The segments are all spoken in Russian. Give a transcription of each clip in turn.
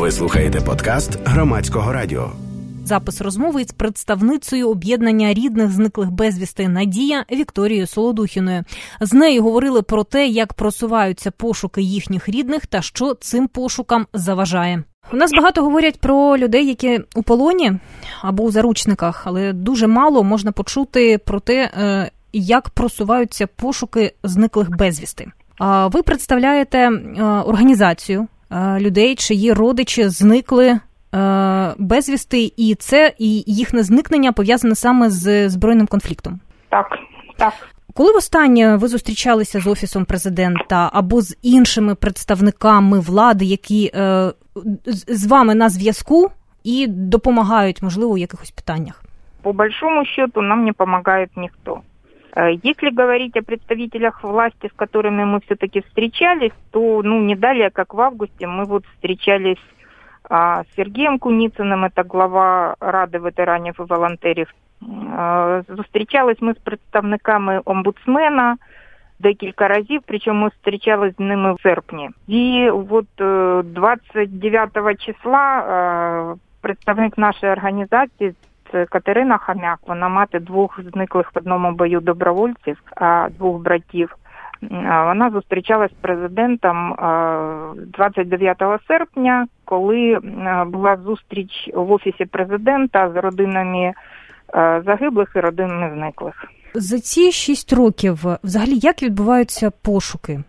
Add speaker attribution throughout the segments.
Speaker 1: Ви слухаєте подкаст Громадського радіо.
Speaker 2: Запис розмови із представницею об'єднання рідних зниклих безвісти «Надія» Вікторією Солодухіною. З нею говорили про те, як просуваються пошуки їхніх рідних та що цим пошукам заважає. У нас багато говорять про людей, які у полоні або у заручниках, але дуже мало можна почути про те, як просуваються пошуки зниклих безвісти. Ви представляєте організацію людей, чиї родичі зникли безвісти, і їхнє зникнення пов'язане саме з збройним конфліктом.
Speaker 3: Так.
Speaker 2: Коли востаннє ви зустрічалися з Офісом Президента або з іншими представниками влади, які з вами на зв'язку і допомагають, можливо, у якихось питаннях?
Speaker 3: По большому счету нам не помогает никто. Если говорить о представителях власти, с которыми мы все-таки встречались, то не далее, как в августе, мы встречались с Сергеем Куницыным, это глава Ради ветеранів і волонтерів. Зустрічались ми з представниками омбудсмена декілька разів, причому ми зустрічались з ними в серпні. І 29 числа представник нашої організації, це Катерина Хам'як, вона мати двох зниклих в одному бою добровольців, двох братів. Вона зустрічалась з президентом 29 серпня, коли була зустріч в Офісі Президента з родинами загиблих і родинами зниклих.
Speaker 2: За ці 6 років взагалі як відбуваються пошуки?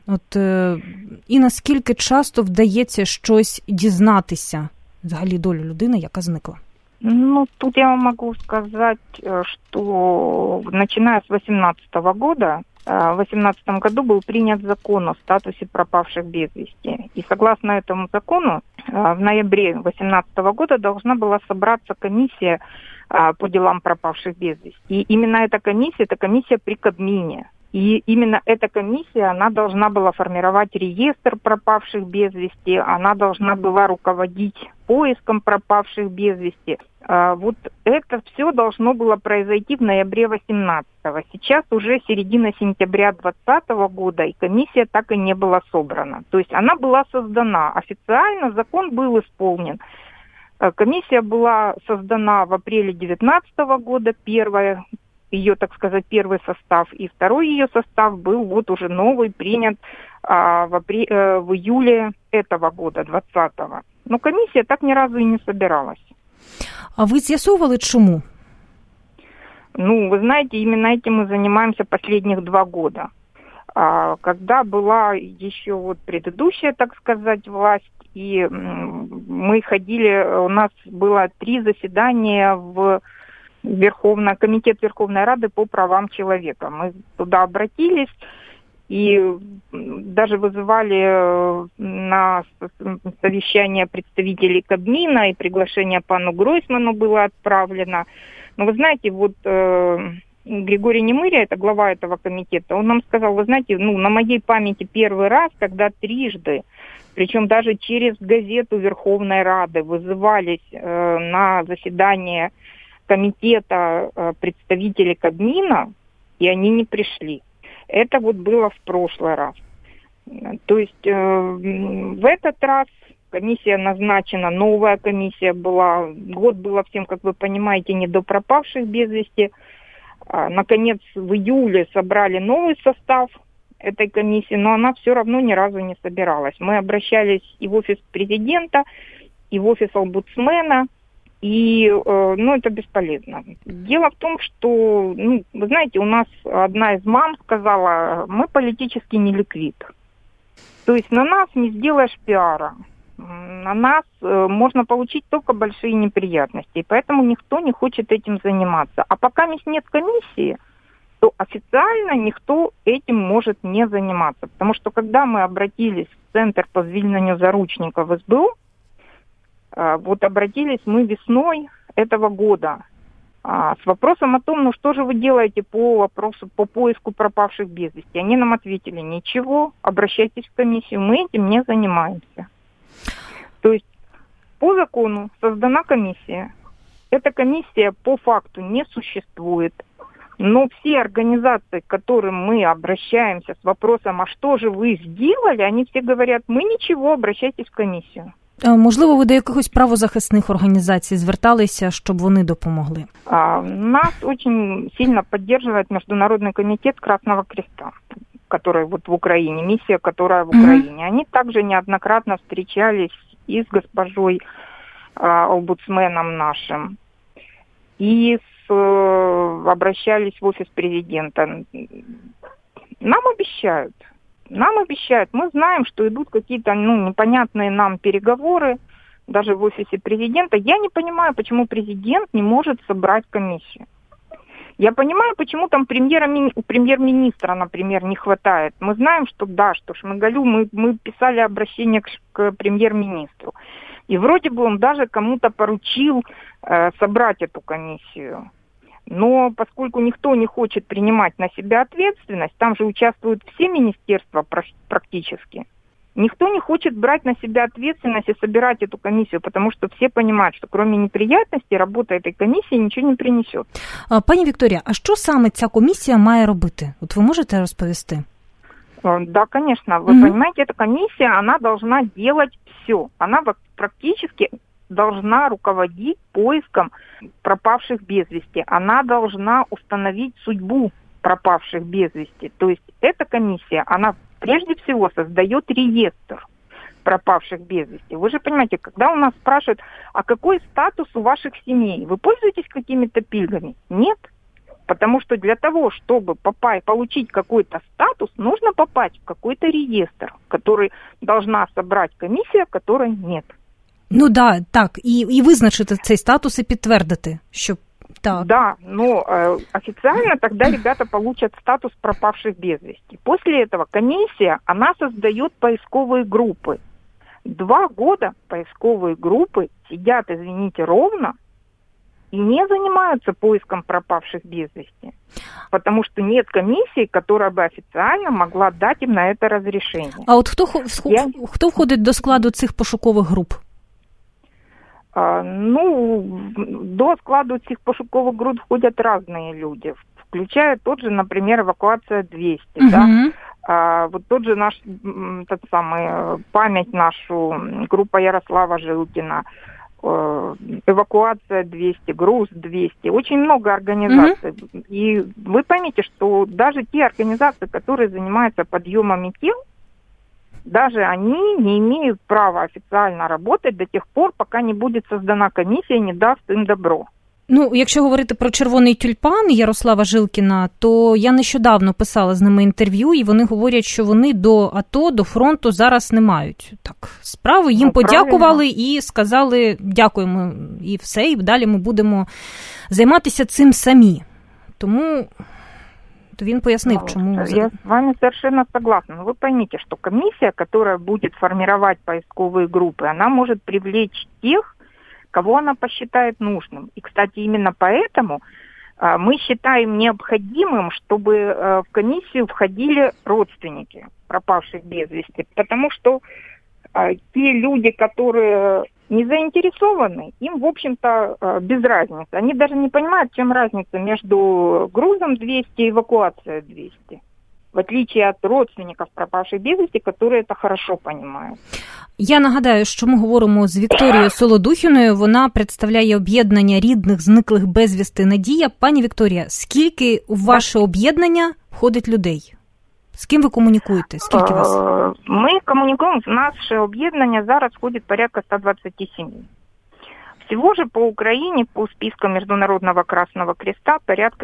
Speaker 2: І наскільки часто вдається щось дізнатися, взагалі долю людини, яка зникла?
Speaker 3: Тут я вам могу сказать, что начиная с 2018 года, в 2018 году был принят закон о статусе пропавших без вести. И согласно этому закону, в ноябре 2018 года должна была собраться комиссия по делам пропавших без вести. И именно эта комиссия при Кабмине. И именно эта комиссия, она должна была формировать реестр пропавших без вести, она должна была руководить поиском пропавших без вести. Это все должно было произойти в ноябре 18-го. Сейчас уже середина сентября 2020 года, и комиссия так и не была собрана. То есть она была создана. Официально закон был исполнен. Комиссия была создана в апреле 2019 года, ее, так сказать, первый состав, и второй ее состав был уже новый, принят в июле этого года, 2020-го. Но комиссия так ни разу и не собиралась.
Speaker 2: А вы з'ясовували, чему?
Speaker 3: Вы знаете, именно этим мы занимаемся последних 2 года. Когда была еще предыдущая, так сказать, власть, и мы ходили, у нас было 3 заседания в Комитет Верховной Рады по правам человека. Мы туда обратились и даже вызывали на совещание представителей Кабмина, и приглашение пану Гройсману было отправлено. Но вы знаете, Григорий Немыря, это глава этого комитета, он нам сказал, вы знаете, на моей памяти первый раз, когда трижды, причем даже через газету Верховной Рады вызывались на заседание комитета представителей Кабмина, и они не пришли. Это было в прошлый раз. То есть в этот раз комиссия назначена, новая комиссия была. Год было всем, как вы понимаете, не до пропавших без вести. Наконец, в июле собрали новый состав этой комиссии, но она все равно ни разу не собиралась. Мы обращались и в Офис Президента, и в Офис омбудсмена, и это бесполезно. Дело в том, что, вы знаете, у нас одна из мам сказала, мы политически не ликвид. То есть на нас не сделаешь пиара. На нас можно получить только большие неприятности. И поэтому никто не хочет этим заниматься. А пока нет комиссии, то официально никто этим может не заниматься. Потому что когда мы обратились в Центр по звільненню заручников в СБУ, обратились мы весной этого года с вопросом о том, что же вы делаете по поиску пропавших без вести. Они нам ответили, ничего, обращайтесь в комиссию, мы этим не занимаемся. То есть по закону создана комиссия. Эта комиссия по факту не существует. Но все организации, к которым мы обращаемся с вопросом, а что же вы сделали, они все говорят, мы ничего, обращайтесь в комиссию.
Speaker 2: Можливо, ви до якихось правозахисних організацій зверталися, щоб вони допомогли?
Speaker 3: Нас очень сильно поддерживает Международный комитет Красного Креста, который вот в Украине, миссия, которая в Украине. Они также неоднократно встречались и с госпожой омбудсменом нашим, и обращались в офис президента. Нам обещают. Мы знаем, что идут какие-то непонятные нам переговоры, даже в офисе президента. Я не понимаю, почему президент не может собрать комиссию. Я понимаю, почему там премьер-министра, например, не хватает. Мы знаем, что Шмыгалю, мы писали обращение к премьер-министру. И вроде бы он даже кому-то поручил собрать эту комиссию. Но поскольку никто не хочет принимать на себя ответственность, там же участвуют все министерства практически, никто не хочет брать на себя ответственность и собирать эту комиссию, потому что все понимают, что кроме неприятностей работа этой комиссии ничего не принесет.
Speaker 2: Пані Вікторія, а що саме ця комісія має робити? От ви можете розповісти?
Speaker 3: Да, конечно. Вы понимаете, эта комиссия, она должна делать все. Она практически должна руководить поиском пропавших без вести. Она должна установить судьбу пропавших без вести. То есть эта комиссия, она прежде всего создает реестр пропавших без вести. Вы же понимаете, когда у нас спрашивают, а какой статус у ваших семей? Вы пользуетесь какими-то пильгами? Нет. Потому что для того, чтобы получить какой-то статус, нужно попасть в какой-то реестр, который должна собрать комиссия, которой нет.
Speaker 2: Ну да, так, і визначити цей статус і підтвердити, що так.
Speaker 3: Да, но официально тогда ребята получат статус пропавших без вести. После этого комиссия, она создает поисковые группы. 2 года поисковые группы сидят, извините, ровно, и не занимаются поиском пропавших без вести. Потому что нет комиссии, которая бы официально могла дать им на это разрешение.
Speaker 2: А от хто входить до складу цих пошукових груп?
Speaker 3: До складу этих пошуковых групп входят разные люди, включая тот же, например, эвакуация 200, да? Вот тот же наш, память нашу, группа Ярослава Жилкина, эвакуация 200, груз 200, очень много организаций. И вы поймите, что даже те организации, которые занимаются подъемами тел, даже они не имеют права официально работать до тех пор, пока не будет создана комиссия и не даст им добро.
Speaker 2: Ну, якщо говорити про «Червоний тюльпан» Ярослава Жилкіна, то я нещодавно писала з ними інтерв'ю, і вони говорять, що вони до АТО, до фронту зараз не мають справи. Їм подякували і сказали дякуємо, і все, і далі ми будемо займатися цим самі. Тому він пояснив, чему.
Speaker 3: Я с вами совершенно согласна. Но вы поймите, что комиссия, которая будет формировать поисковые группы, она может привлечь тех, кого она посчитает нужным. И, кстати, именно поэтому мы считаем необходимым, чтобы в комиссию входили родственники пропавших без вести. Потому что те люди, которые не заинтересованы, им, в общем-то, без разницы. Они даже не понимают, чем разница между грузом 200 и эвакуацией 200. В отличие от родственников пропавших без вести, которые это хорошо понимают.
Speaker 2: Я нагадаю, що ми говоримо з Вікторією Солодухіною. Вона представляє об'єднання рідних зниклих безвісти «Надія». Пані Вікторія, скільки у ваше об'єднання входить людей? З ким ви комунікуєте? Скільки вас?
Speaker 3: Ми комунікуємо. В наше об'єднання зараз входить порядка 120 семей. Всего же по Украине, по спискам Международного Красного Креста, порядка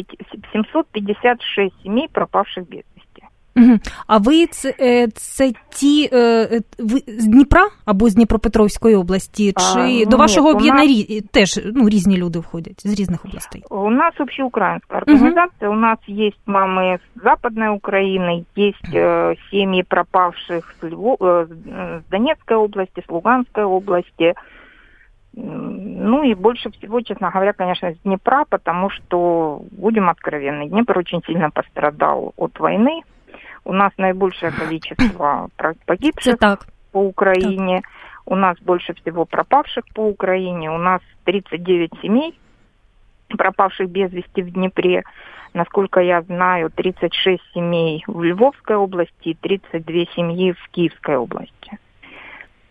Speaker 3: 756 семей, пропавших без вести.
Speaker 2: А ви це ті ви з Дніпра або з Дніпропетровської області? Чи до вашого об'єднання теж різні люди входять з різних областей?
Speaker 3: У нас общеукраинская организация, у нас есть мамы с Западной Украины, есть семьи пропавших с Донецкой области, с Луганской области. Ну и больше всего, честно говоря, конечно, с Днепра, потому что, будем откровенны, Днепр очень сильно пострадал от войны. У нас наибольшее количество погибших по Украине. У нас больше всего пропавших по Украине. У нас 39 семей, пропавших без вести в Днепре. Насколько я знаю, 36 семей в Львовской области и 32 семьи в Киевской области.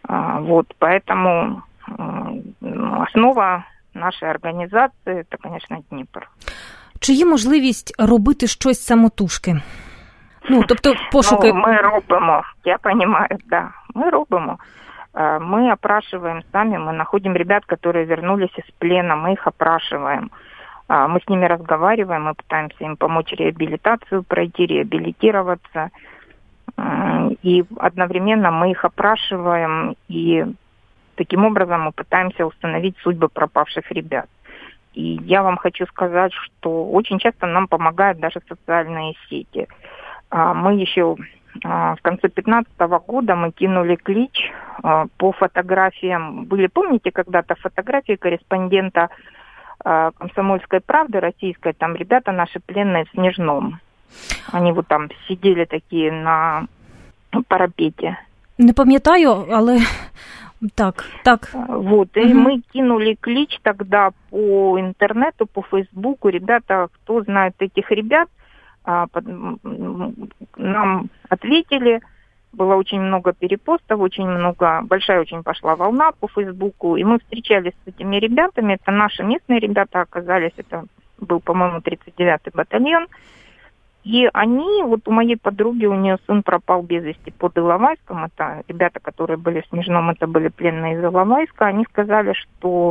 Speaker 3: Вот, поэтому основа нашої організації – це, звісно, Дніпр.
Speaker 2: Чи є можливість робити щось самотужки? Тобто пошуки...
Speaker 3: Ми робимо, я розумію, да, ми робимо. Мы опрашиваем сами, мы находим ребят, которые вернулись из плена, мы их опрашиваем. Мы с ними разговариваем, мы пытаемся им помочь реабилитацию пройти, реабилитироваться. И одновременно мы их опрашиваем, и таким образом мы пытаемся установить судьбы пропавших ребят. И я вам хочу сказать, что очень часто нам помогают даже социальные сети. Мы еще в конце 2015 года мы кинули клич по фотографиям. Были, помните, когда-то фотографии корреспондента «Комсомольской правды» российской, там ребята наши пленные в Снежном. Они вот там сидели такие на парапете.
Speaker 2: Не пам'ятаю, але так.
Speaker 3: Вот, и мы кинули клич тогда по интернету, по Фейсбуку. Ребята, кто знает этих ребят, нам ответили. Было очень много перепостов, большая очень пошла волна по Фейсбуку. И мы встречались с этими ребятами. Это наши местные ребята оказались. Это был, по-моему, 39-й батальон. И они, вот у моей подруги, у нее сын пропал без вести под Иловайском. Это ребята, которые были в Снежном, это были пленные из Иловайска. Они сказали, что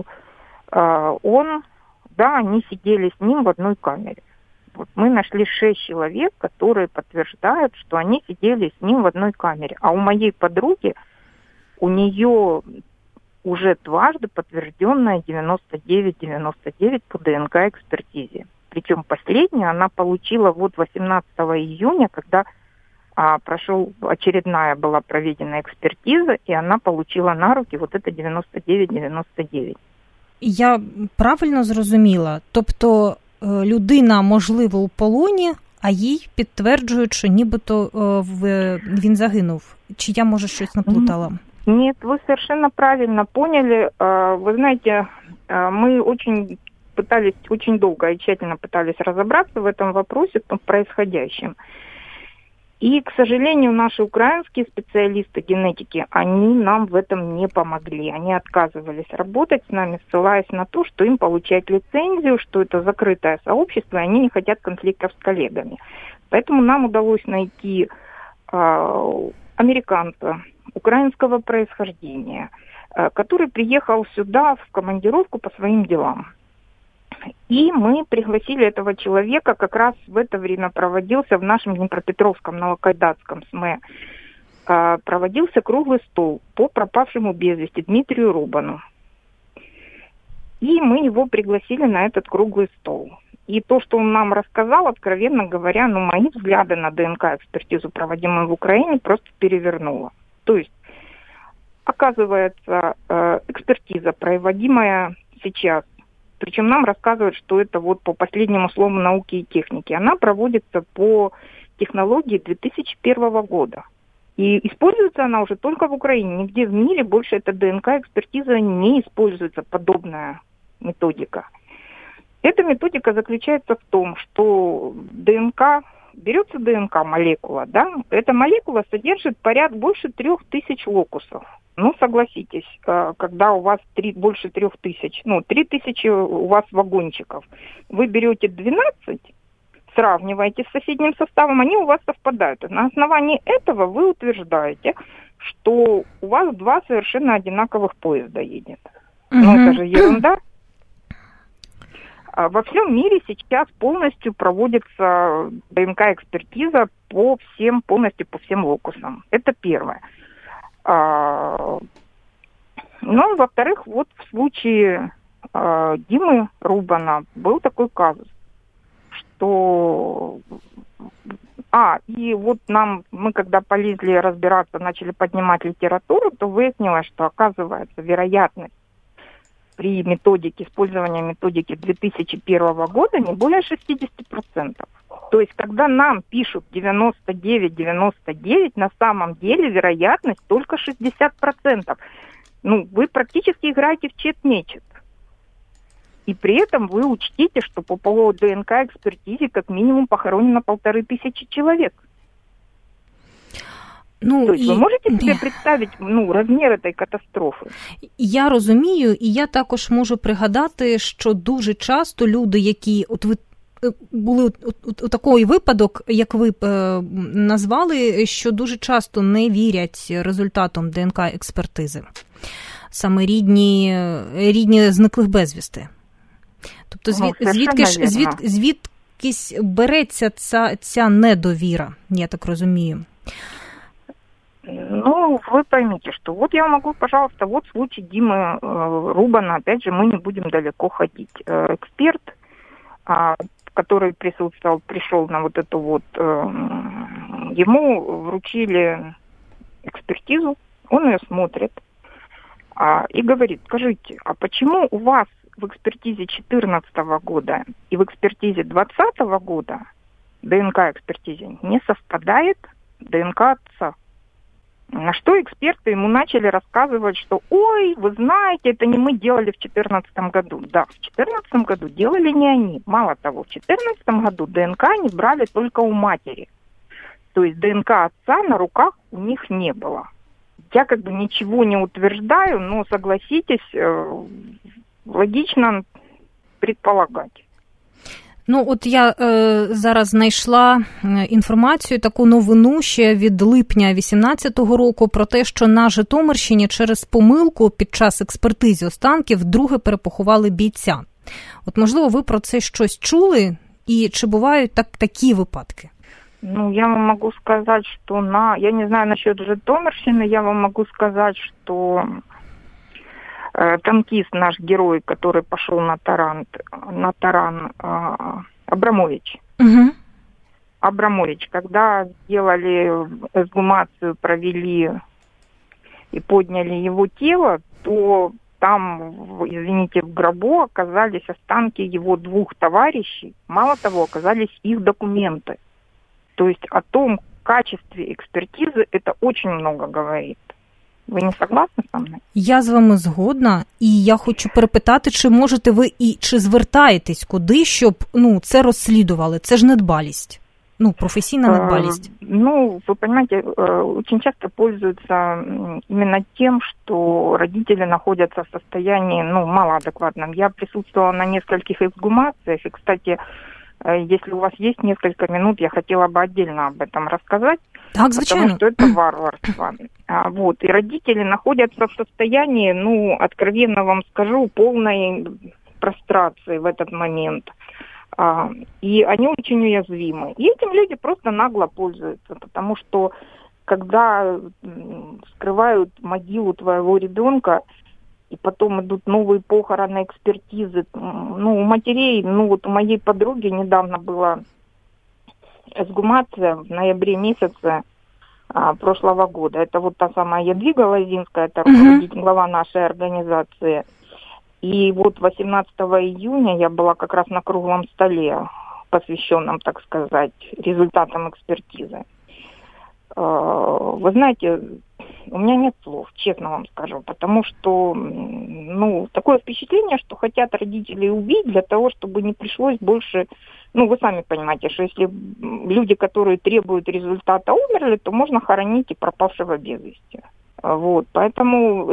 Speaker 3: они сидели с ним в одной камере. Вот мы нашли 6 человек, которые подтверждают, что они сидели с ним в одной камере. А у моей подруги, у нее уже дважды подтвержденная 99-99 по ДНК-экспертизе. Причем последнюю она получила 18 июня, когда очередная была проведена экспертиза, и она получила на руки вот это 99-99.
Speaker 2: Я правильно зрозуміла? Тобто людина, можливо, у полоні, а їй підтверджують, що нібито він загинув. Чи я, може, щось наплутала?
Speaker 3: Нет, вы совершенно правильно поняли. Вы знаете, мы очень долго и тщательно пытались разобраться в этом вопросе, в происходящем. И, к сожалению, наши украинские специалисты генетики, они нам в этом не помогли. Они отказывались работать с нами, ссылаясь на то, что им получать лицензию, что это закрытое сообщество, и они не хотят конфликтов с коллегами. Поэтому нам удалось найти американца украинского происхождения, который приехал сюда в командировку по своим делам. И мы пригласили этого человека, как раз в это время проводился в нашем Днепропетровском Новокайдатском СМЭ, проводился круглый стол по пропавшему без вести Дмитрию Рубану. И мы его пригласили на этот круглый стол. И то, что он нам рассказал, откровенно говоря, мои взгляды на ДНК-экспертизу, проводимую в Украине, просто перевернуло. То есть, оказывается, экспертиза, проводимая сейчас, причем нам рассказывают, что это вот по последнему слову науки и техники. Она проводится по технологии 2001 года. И используется она уже только в Украине. Нигде в мире больше эта ДНК-экспертиза не используется, подобная методика. Эта методика заключается в том, что берется ДНК молекула, да, эта молекула содержит больше 3000 локусов. Согласитесь, когда у вас больше 3000, 3000 у вас вагончиков, вы берете 12, сравниваете с соседним составом, они у вас совпадают. На основании этого вы утверждаете, что у вас 2 совершенно одинаковых поезда едет. Это же ерунда. Во всем мире сейчас полностью проводится ДНК-экспертиза полностью по всем локусам. Это первое. Во-вторых, вот в случае Димы Рубана был такой казус, что... и вот мы когда полезли разбираться, начали поднимать литературу, то выяснилось, что, оказывается, вероятность при использовании методики 2001 года не более 60%. То есть, когда нам пишут 99-99, на самом деле вероятность только 60%. Вы практически играете в чет-нечет. И при этом вы учтите, что по поводу ДНК-экспертизе как минимум похоронено 1500 человек. То есть ви можете собі представити розмір цієї катастрофи?
Speaker 2: Я розумію, і я також можу пригадати, що дуже часто люди, які були у такий випадок, як ви назвали, що дуже часто не вірять результатам ДНК-експертизи. Саме рідні зниклих безвісти. Тобто звідкись береться ця недовіра, я так розумію.
Speaker 3: Вы поймите, что вот я могу, пожалуйста, вот случай Димы Рубана, опять же, мы не будем далеко ходить. Эксперт, который пришел на вот эту вот, ему вручили экспертизу, он ее смотрит и говорит: скажите, а почему у вас в экспертизе 2014 года и в экспертизе 2020 года ДНК-экспертизе не совпадает ДНК отца? На что эксперты ему начали рассказывать, что ой, вы знаете, это не мы делали в 2014 году. Да, в 2014 году делали не они. Мало того, в 2014 году ДНК они брали только у матери. То есть ДНК отца на руках у них не было. Я как бы ничего не утверждаю, но согласитесь, логично предполагать.
Speaker 2: От я зараз знайшла інформацію, таку новину ще від липня 2018 року про те, що на Житомирщині через помилку під час експертизи останків вдруге перепоховали бійця. От, можливо, ви про це щось чули? І чи бувають такі випадки?
Speaker 3: Я вам могу сказать, что я не знаю насчет Житомирщины, я вам могу сказать, что танкист наш герой, который пошел на таран Абрамович.
Speaker 2: Угу.
Speaker 3: Абрамович, когда сделали эксгумацию, провели и подняли его тело, то там, извините, в гробу оказались останки его 2 товарищей. Мало того, оказались их документы. То есть о том качестве экспертизы это очень много говорит. Ви не согласні зі мною?
Speaker 2: Я з вами згодна, і я хочу перепитати, чи можете ви і чи звертаєтесь куди, щоб це розслідували? Це ж недбалість, професійна недбалість.
Speaker 3: Вы понимаете, очень часто пользуются именно тем, что родители находятся в состоянии, малоадекватном. Я присутствовала на нескольких эксгумациях, и, кстати, если у вас есть несколько минут, я хотела бы отдельно об этом рассказать.
Speaker 2: Так, звичайно.
Speaker 3: Потому что это варварство. И родители находятся в состоянии, откровенно вам скажу, полной прострации в этот момент. И они очень уязвимы. И этим люди просто нагло пользуются, потому что когда скрывают могилу твоего ребенка, и потом идут новые похороны, экспертизы. У матерей, у моей подруги недавно была эксгумация в ноябре месяце прошлого года. Это вот та самая Ядвига Лозинская, это глава нашей организации. И вот 18 июня я была как раз на круглом столе, посвященном, так сказать, результатам экспертизы. Вы знаете, у меня нет слов, честно вам скажу, потому что, такое впечатление, что хотят родители убить для того, чтобы не пришлось больше, вы сами понимаете, что если люди, которые требуют результата, умерли, то можно хоронить и пропавшего без вести. Поэтому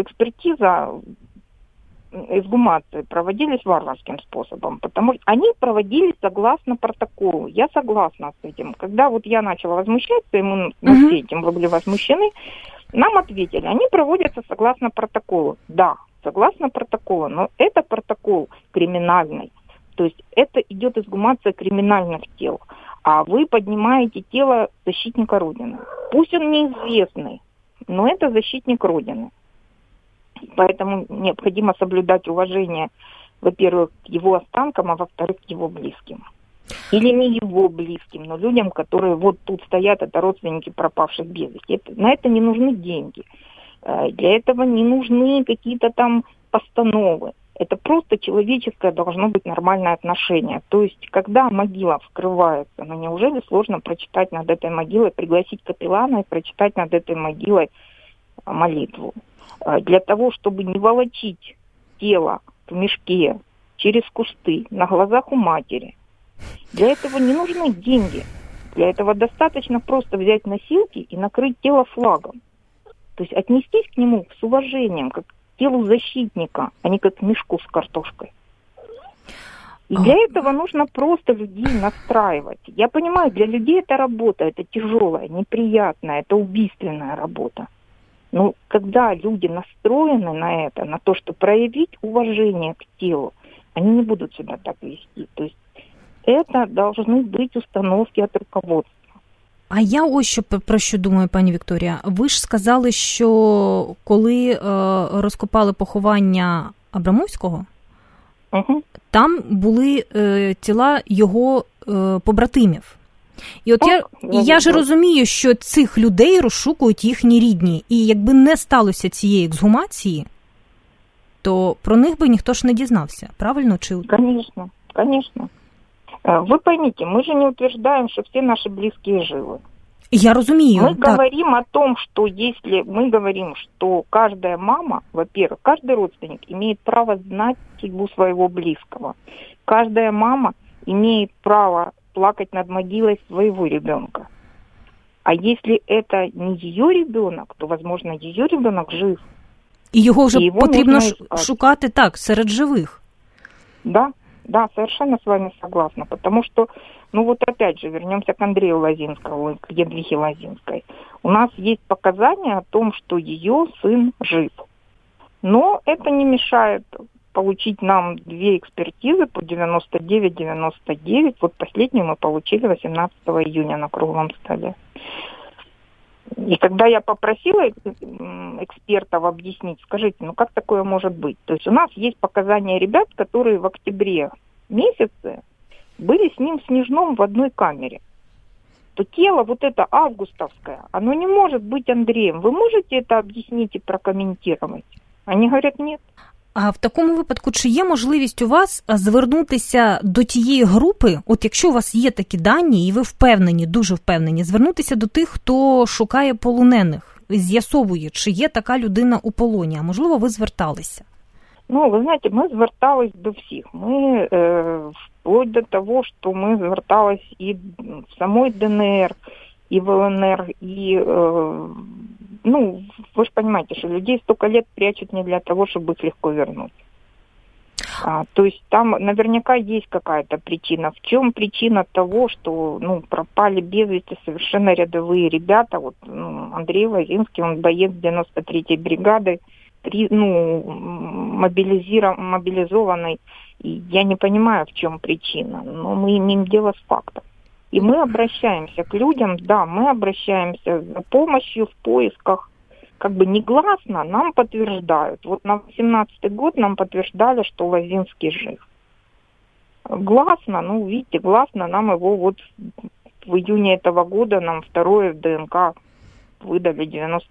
Speaker 3: эксгумации проводились варварским способом, потому что они проводились согласно протоколу. Я согласна с этим. Когда я начала возмущаться, и мы все этим были возмущены, нам ответили, они проводятся согласно протоколу. Да, согласно протоколу, но это протокол криминальный. То есть это идет эксгумация криминальных тел. А вы поднимаете тело защитника Родины. Пусть он неизвестный, но это защитник Родины. Поэтому необходимо соблюдать уважение, во-первых, к его останкам, а во-вторых, к его близким. Или не его близким, но людям, которые вот тут стоят, это родственники пропавших без вести. На это не нужны деньги. Для этого не нужны какие-то там постановы. Это просто человеческое должно быть нормальное отношение. То есть, когда могила вскрывается, неужели сложно прочитать над этой могилой, пригласить капеллана и прочитать над этой могилой молитву? Для того, чтобы не волочить тело в мешке через кусты на глазах у матери. Для этого не нужны деньги. Для этого достаточно просто взять носилки и накрыть тело флагом. То есть отнестись к нему с уважением, как к телу защитника, а не как к мешку с картошкой. И для этого нужно просто людей настраивать. Я понимаю, для людей это работа, это тяжелая, неприятная, это убийственная работа. Но когда люди настроены на это, на то, что проявить уважение к телу, они не будут себя так вести. То есть это должны быть установки от руководства.
Speaker 2: А я ось що про що думаю, пані Вікторія. Ви ж сказали, що коли розкопали поховання Абрамовського, там були тіла його побратимів. І от я ж розумію, що цих людей розшукують їхні рідні. І якби не сталося цієї ексгумації, то про них би ніхто ж не дізнався. Правильно?
Speaker 3: Конечно, конечно. Вы поймите, мы же не утверждаем, что все наши близкие живы.
Speaker 2: Я разумею.
Speaker 3: Мы говорим о том, что если мы говорим, что каждая мама, во-первых, каждый родственник имеет право знать судьбу своего близкого. Каждая мама имеет право плакать над могилой своего ребенка. А если это не ее ребенок, то, возможно, ее ребенок жив.
Speaker 2: І його вже потрібно шукати так, серед живих.
Speaker 3: Да, совершенно с вами согласна, потому что, ну вот опять же, вернемся к Андрею Лозинскому, к Едвиге Лозинской. У нас есть показания о том, что ее сын жив. Но это не мешает получить нам 2 экспертизы по 99-99. Вот последнюю мы получили 18 июня на круглом столе. И когда я попросила экспертов объяснить, скажите, ну как такое может быть? То есть у нас есть показания ребят, которые в октябре месяце были с ним в Снежном в одной камере. То тело вот это августовское, оно не может быть Андреем. Вы можете это объяснить и прокомментировать? Они говорят, нет.
Speaker 2: А в такому випадку, чи є можливість у вас звернутися до тієї групи, от якщо у вас є такі дані, і ви впевнені, дуже впевнені, звернутися до тих, хто шукає полонених, з'ясовує, чи є така людина у полоні, а можливо, ви зверталися?
Speaker 3: Ну, ви знаєте, ми звертались до всіх. Ми, вплоть до того, що ми звертались і в самой ДНР, и в ЛНР, и, ну, вы же понимаете, что людей столько лет прячут не для того, чтобы их легко вернуть. То есть там наверняка есть какая-то причина. В чем причина того, что, ну, пропали без вести совершенно рядовые ребята? Вот, ну, Андрей Лозинский, он боец 93-й бригады, мобилизованный. И я не понимаю, в чем причина, но мы имеем дело с фактом. И мы обращаемся к людям, да, мы обращаемся за помощью в поисках, как бы негласно нам подтверждают. Вот на 18-й год нам подтверждали, что Лозинский жив. Гласно, ну, видите, гласно нам его вот в июне этого года нам второе ДНК выдали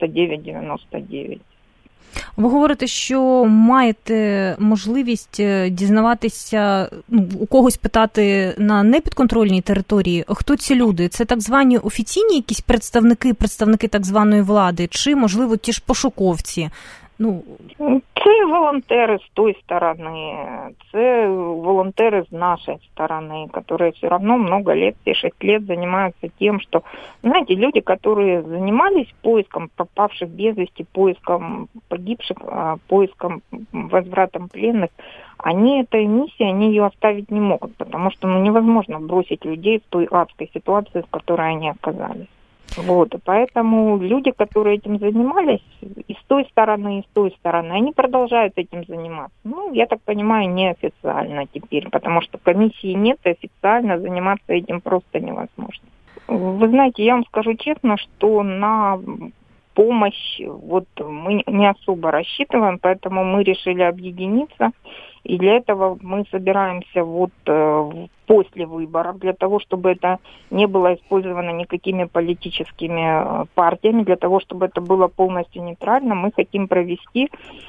Speaker 3: 99-99.
Speaker 2: Ви говорите, що маєте можливість дізнаватися, ну, у когось питати на непідконтрольній території, хто ці люди? Це так звані офіційні якісь представники так званої влади, чи, можливо, ті ж пошуковці? Ну,
Speaker 3: це волонтери з тої сторони, це волонтери з нашей стороны, которые все равно много лет, все 6 лет занимаются тем, что, знаете, люди, которые занимались поиском пропавших без вести, поиском погибших, поиском, возвратом пленных, они этой миссии, они ее оставить не могут, потому что, ну, невозможно бросить людей в той адской ситуации, в которой они оказались. Вот, и поэтому люди, которые этим занимались, и с той стороны, и с той стороны, они продолжают этим заниматься. Ну, я так понимаю, неофициально теперь, потому что комиссии нет, и официально заниматься этим просто невозможно. Вы знаете, я вам скажу честно, что на помощь вот мы не особо рассчитываем, поэтому мы решили объединиться, и для этого мы собираемся вот после выборов, для того, чтобы это не было использовано никакими политическими партиями, для того, чтобы это было полностью нейтрально, мы хотим провести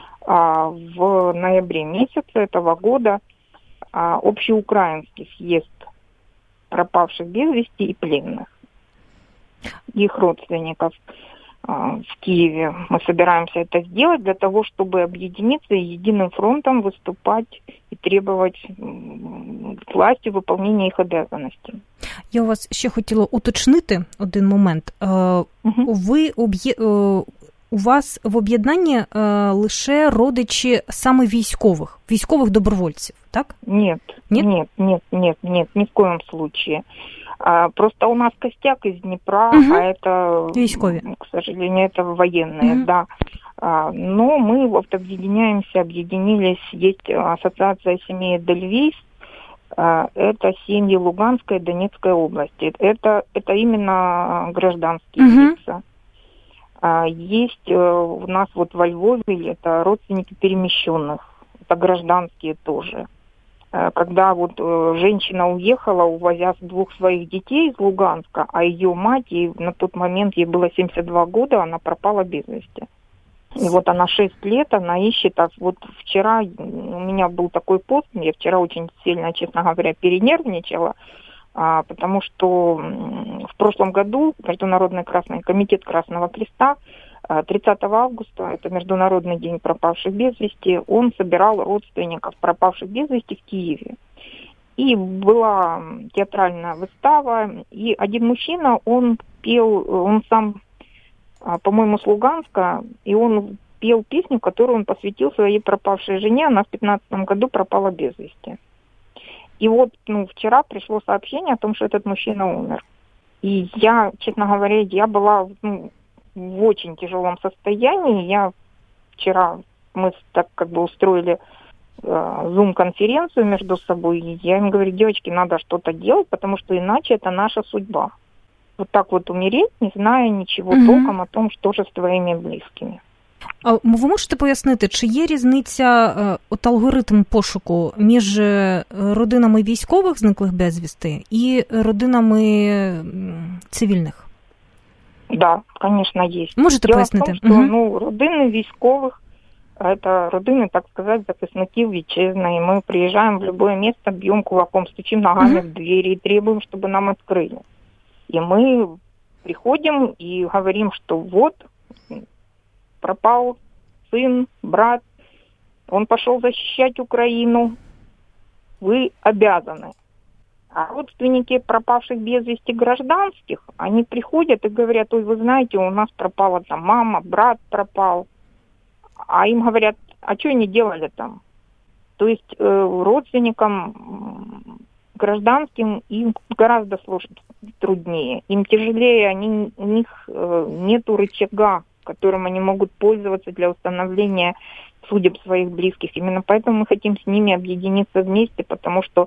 Speaker 3: в ноябре месяце этого года общеукраинский съезд пропавших без вести и пленных, их родственников в Киеве. Мы собираемся это сделать для того, чтобы объединиться и единым фронтом выступать и требовать власти выполнения их обязанностей.
Speaker 2: Я у вас ще хотіла уточнити один момент. У вас в об'єднанні лише родичі саме військових добровольців, так?
Speaker 3: Нет, ни в коем случае. Просто у нас костяк из Днепра, а это, к сожалению, это военные, да. Но мы вот объединились, есть ассоциация семей Эдельвейс, это семьи Луганской и Донецкой области. Это именно гражданские лица. Есть у нас вот во Львове, это родственники перемещенных, это гражданские тоже. Когда вот женщина уехала, увозя 2 своих детей из Луганска, а ее мать, на тот момент ей было 72 года, она пропала без вести. И вот она 6 лет, она ищет. Вот вчера у меня был такой пост, я вчера очень сильно, честно говоря, перенервничала, потому что в прошлом году Международный Красный комитет Красного Креста 30 августа, это Международный день пропавших без вести, он собирал родственников пропавших без вести в Киеве. И была театральная выстава, и один мужчина, он пел, он сам, по-моему, с Луганска, и он пел песню, которую он посвятил своей пропавшей жене, она в 2015 году пропала без вести. И вот, вчера пришло сообщение о том, что этот мужчина умер. И я, честно говоря, я была в очень тяжелом состоянии. Мы так устроили зум-конференцию между собой. И я им говорю: девочки, надо что-то делать, потому что иначе это наша судьба. Вот так вот умереть, не зная ничего толком о том, что же с твоими близкими.
Speaker 2: А ви можете пояснити, чи є різниця, алгоритм пошуку між родинами військових зниклих безвісти і родинами цивільних?
Speaker 3: Да, конечно, есть.
Speaker 2: Можете
Speaker 3: Дело
Speaker 2: пояснити?
Speaker 3: в том, что, родины військовых, это родины, так сказать, захисників вітчизни, и мы приезжаем в любое место, бьем кулаком, стучим ногами в двери и требуем, чтобы нам открыли. И мы приходим и говорим, что вот пропал сын, брат, он пошел защищать Украину, вы обязаны. А родственники пропавших без вести гражданских, они приходят и говорят: ой, вы знаете, у нас пропала там мама, брат пропал. А им говорят: а что они делали там? То есть родственникам гражданским им гораздо труднее, им тяжелее, у них нету рычага, которым они могут пользоваться для установления судеб своих близких. Именно поэтому мы хотим с ними объединиться вместе, потому что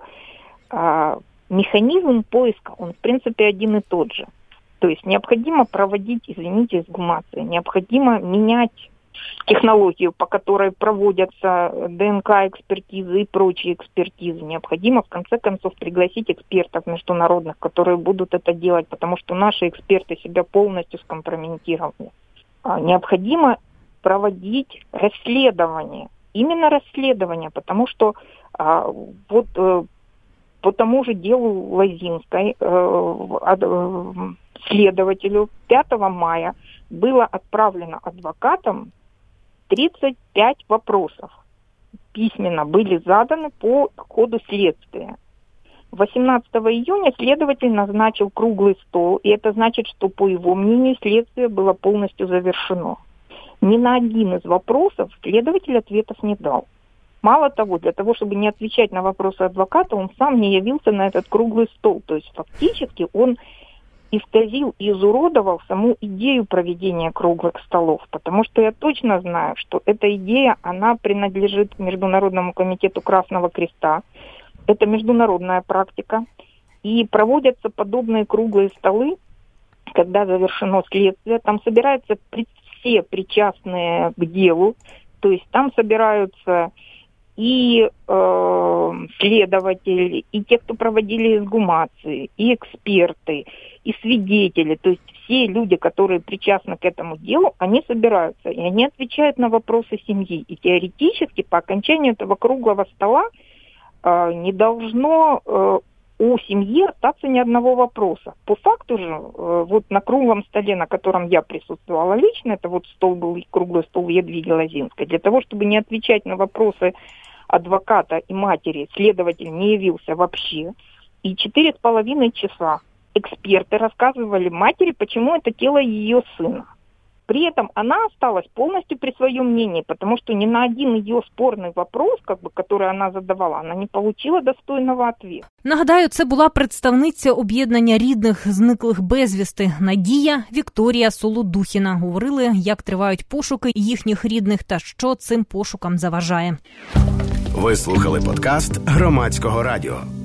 Speaker 3: механизм поиска, он в принципе один и тот же. То есть необходимо проводить, эксгумации, необходимо менять технологию, по которой проводятся ДНК-экспертизы и прочие экспертизы. Необходимо, в конце концов, пригласить экспертов международных, которые будут это делать, потому что наши эксперты себя полностью скомпрометировали. Необходимо проводить расследование. Именно расследование, потому что по тому же делу Лозинской следователю 5 мая было отправлено адвокатам 35 вопросов. Письменно были заданы по ходу следствия. 18 июня следователь назначил круглый стол, и это значит, что, по его мнению, следствие было полностью завершено. Ни на один из вопросов следователь ответов не дал. Мало того, для того, чтобы не отвечать на вопросы адвоката, он сам не явился на этот круглый стол. То есть фактически он исказил и изуродовал саму идею проведения круглых столов. Потому что я точно знаю, что эта идея, она принадлежит Международному комитету Красного Креста. Это международная практика. И проводятся подобные круглые столы, когда завершено следствие. Там собираются все причастные к делу. То есть там собираются и следователи, и те, кто проводили эксгумации, и эксперты, и свидетели. То есть все люди, которые причастны к этому делу, они собираются, и они отвечают на вопросы семьи. И теоретически по окончанию этого круглого стола не должно у семьи остаться ни одного вопроса. По факту же, вот на круглом столе, на котором я присутствовала лично, это вот стол был, круглый стол Ядвиги Лозинской, для того, чтобы не отвечать на вопросы адвоката и матери следователь не явился вообще. И 4,5 часа эксперты рассказывали матери, почему это тело ее сына. При этом она осталась полностью при своем мнении, потому что ни на один ее спорный вопрос, который она задавала, она не получила достойного ответа.
Speaker 2: Нагадаю, це була представниця об'єднання рідних зниклих безвісти Надія Вікторія Солодухіна. Говорили, як тривають пошуки їхніх рідних та що цим пошукам заважає.
Speaker 1: Ви слухали подкаст Громадського радіо.